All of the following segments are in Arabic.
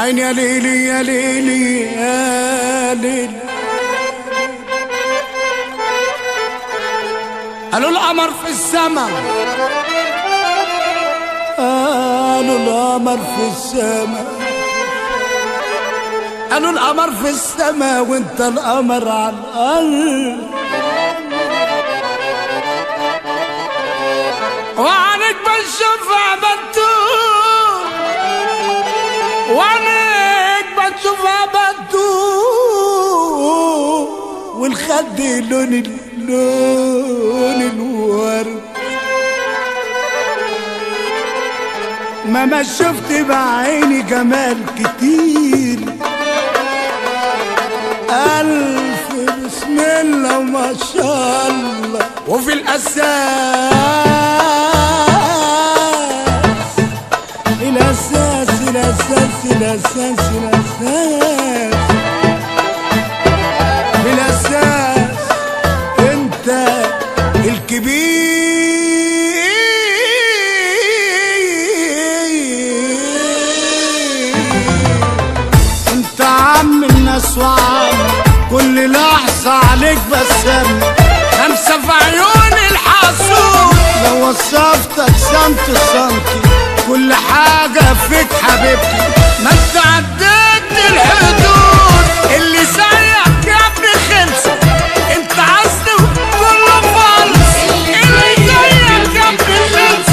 عيني يا ليلي يا ليلي يا ليلي. قالوا القمر في السما، قالوا القمر في السما، قالوا القمر في السما وانت القمر على الارض، وعنك بنشوفها بتدوب، وعنك بنشوفها بتدوب، والخد لون الورد. ما شفت بعيني جمال كتير، ألف بسم الله وما شاء الله. وفي الأساس في الأساس انت الكبير. انت عم الناس وعم كل لحظة عليك بسام، خمسة في عيون الحاسوب. لو وصفتك سنتي سنتي كل حاجة فيك حبيبتي، ما انت عديت الحدود. اللي زيك يا ابني خلص، انت عزل وكله فلس. اللي زيك يا ابني خلص،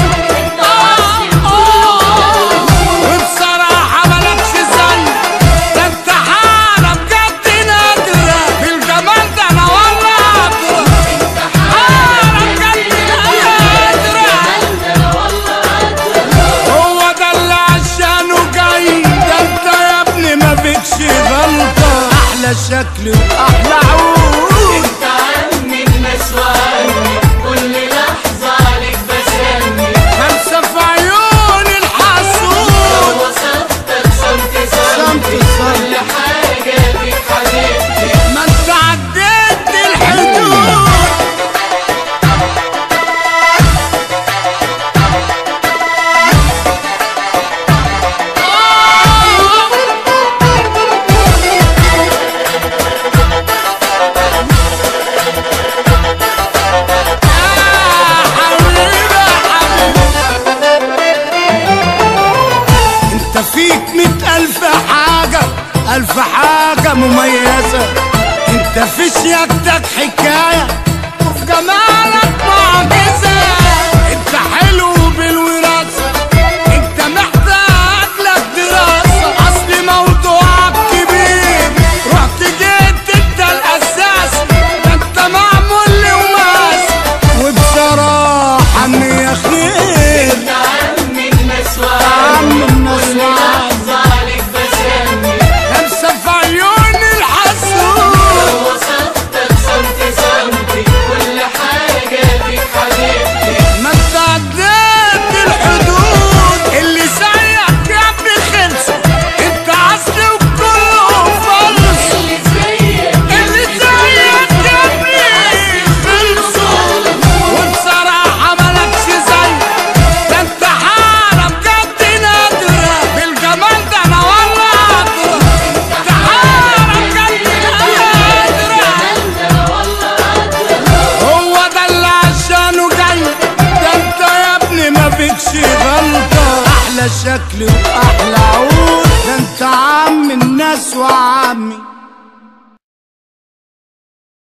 وبصراحة مالكش زي، ده انت حالة بجد نادرة. بالجمال ده انا والله أدرى، حالة بجد نادرة. هو ده اللي عشانه جاي، ده انت يا ابني ما فيكش غلطة. أحلى شكل وأحلى عود، انت عني الناس وعني كل لحظة عليك بسمي، خمسة في عيون الحاسوب. لو وصفتك سمتي سمتي كل حاجة فيك حبيبتي، ما انت عديت الحدود. انت فيك 100,000 حاجة، 1000 حاجة مميزة. انت في سيادتك حكاية، وفي جمالك معجزة. انت حلو بالوراثة، انت محتاج لك دراسة. اصل موضوعك كبير، رحت جيت انت الاساس. ده انت معمول لوماس، وبصراحة يا خير. انت عني الناس وعني كل لحظة عليك بسمي، خمسة في عيون الحسود. لو وصفتك سمتي سمتي كل حاجة فيك حبيبتي، ما انت عديت الحدود. اللي زيك يا ابني خلص، انت عسل وكله فلس. اللي زيك اللي زيك يا ابني خلصوا، وبصراحة مالكش زي، ده انت حالة بجد نادرة. بالجمال ده انا والله أدرى، انت حالة بجد نادرة. هو ده اللي عشانه جاي، ده انت يا ابني ما فيكش غلطة. أحلى شكل وأحلى عود، ده انت عم الناس وعمي.